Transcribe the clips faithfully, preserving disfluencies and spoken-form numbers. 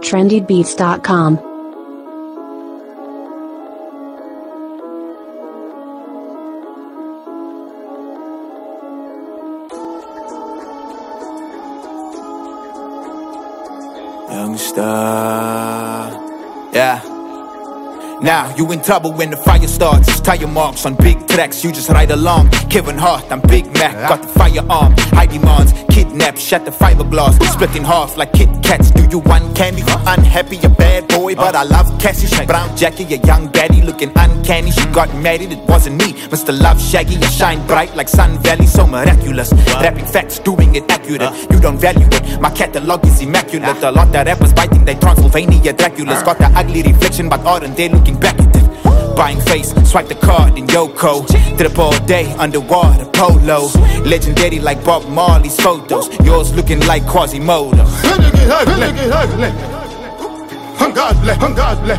trendy beats dot com. Youngster, yeah. Now you in trouble when the fire starts. Tire marks on big tracks, you just ride along. Kevin Hart, I'm Big Mac, got the firearm. High demands, kidnap, shut the fiberglass. Split in half like Kit Kats. Do you want candy? Unhappy, a bad boy, but I love Cassie. She brown Jackie, a young baddie looking uncanny. She got married, it wasn't me. Mister Love Shaggy, I shine bright like Sun Valley, so miraculous. Rapping facts, doing it accurate. You don't value it, my catalog is immaculate. A lot of rappers biting, they Transylvania Draculas. Got the ugly reflection, but aren't they looking back at it? Buying face, swipe the card in Yoko. Drip all day, underwater polo. Legendary like Bob Marley's photos. Yours looking like Quasimodo. God bless, God bless.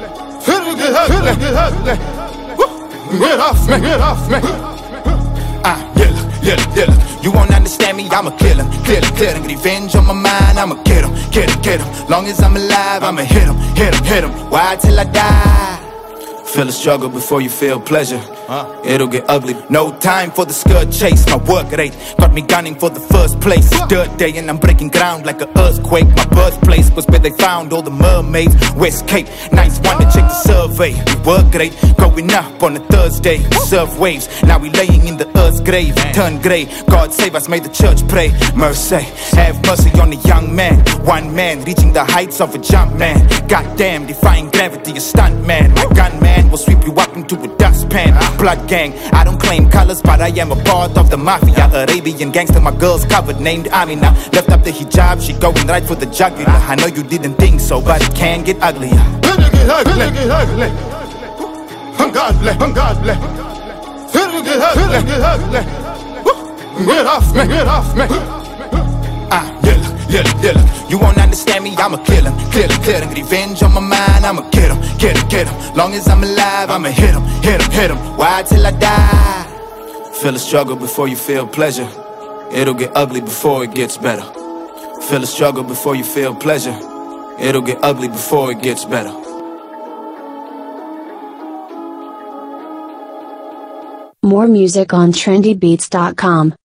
Get off me, get off me. Ah, yeah, yeah, yeah. You won't understand me, I'm a killer, killer, killer. Revenge on my mind, I'ma get him, get him, get him. Long as I'm alive, I'ma hit him, hit him, hit him. Why till I die? Feel a struggle before you feel pleasure. Huh? It'll get ugly. No time for the skirt chase. My work rate got me gunning for the first place. Dirt day and I'm breaking ground like an earthquake. My birthplace was where they found all the mermaids. West Cape, nice one to check the survey. We work great, going up on a Thursday. Surf waves, now we laying in the earth's grave. Turn grey, God save us, may the church pray. Mercy, have mercy on the young man. One man reaching the heights of a jump man. Goddamn, defying gravity, a stunt man. My gun man will sweep you up into a dustpan. Blood gang, I don't claim colors, but I am a part of the mafia. Arabian gangster, my girl's covered, named Amina. Left up the hijab, she going right for the jugular. I know you didn't think so, but it can get uglier. Get ugly, get ugly. God bless, God bless. Get ugly, get ugly. Get off me, get off me. Ah, yeah, yeah, yeah. You won't understand me, I'm a killer, killer, killer. Revenge on my mind, I'ma get him, get him, get him. Long as I'm alive, I'ma hit him, hit him, hit him. Why till I die? Feel a struggle before you feel pleasure. It'll get ugly before it gets better. Feel a struggle before you feel pleasure. It'll get ugly before it gets better. More music on trendy beats dot com.